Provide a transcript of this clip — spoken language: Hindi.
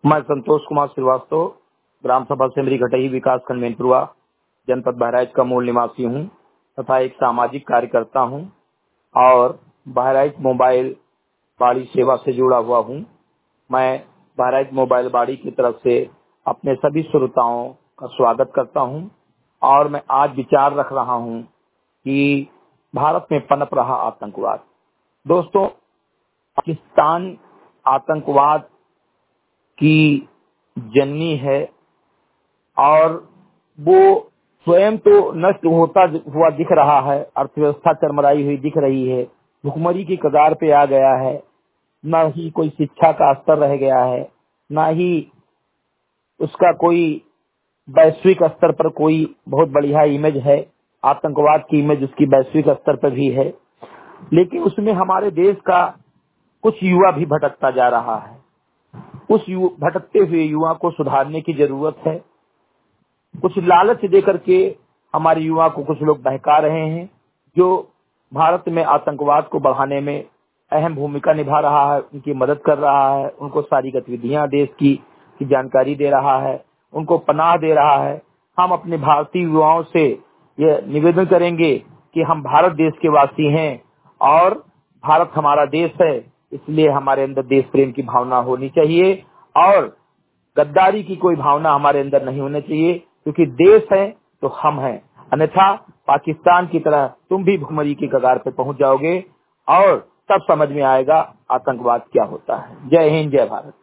मैं संतोष कुमार श्रीवास्तव, ग्राम सभा सेमरी घटही विकास खंड मैनपुरवा, जनपद बहराइच का मूल निवासी हूं तथा एक सामाजिक कार्यकर्ता हूं और बहराइच मोबाइल बाड़ी सेवा से जुड़ा हुआ हूं। मैं बहराइच मोबाइल बाड़ी की तरफ से अपने सभी श्रोताओं का स्वागत करता हूं और मैं आज विचार रख रहा हूं कि भारत में पनप रहा आतंकवाद। दोस्तों, पाकिस्तान आतंकवाद की जननी है और वो स्वयं तो नष्ट होता हुआ दिख रहा है, अर्थव्यवस्था चरमराई हुई दिख रही है, भुखमरी की कगार पे आ गया है, न ही कोई शिक्षा का स्तर रह गया है, न ही उसका कोई वैश्विक स्तर पर कोई बहुत बढ़िया इमेज है। आतंकवाद की इमेज उसकी वैश्विक स्तर पर भी है, लेकिन उसमें हमारे देश का कुछ युवा भी भटकता जा रहा है। उस भटकते हुए युवा को सुधारने की जरूरत है। कुछ लालच देकर के हमारे युवा को कुछ लोग बहका रहे हैं, जो भारत में आतंकवाद को बढ़ाने में अहम भूमिका निभा रहा है, उनकी मदद कर रहा है, उनको सारी गतिविधियां देश की जानकारी दे रहा है, उनको पनाह दे रहा है। हम अपने भारतीय युवाओं से ये निवेदन करेंगे कि हम भारत देश के वासी हैं और भारत हमारा देश है, इसलिए हमारे अंदर देश प्रेम की भावना होनी चाहिए और गद्दारी की कोई भावना हमारे अंदर नहीं होनी चाहिए, क्योंकि देश है तो हम हैं। अन्यथा पाकिस्तान की तरह तुम भी भुखमरी की कगार पे पहुंच जाओगे और तब समझ में आएगा आतंकवाद क्या होता है। जय हिंद, जय भारत।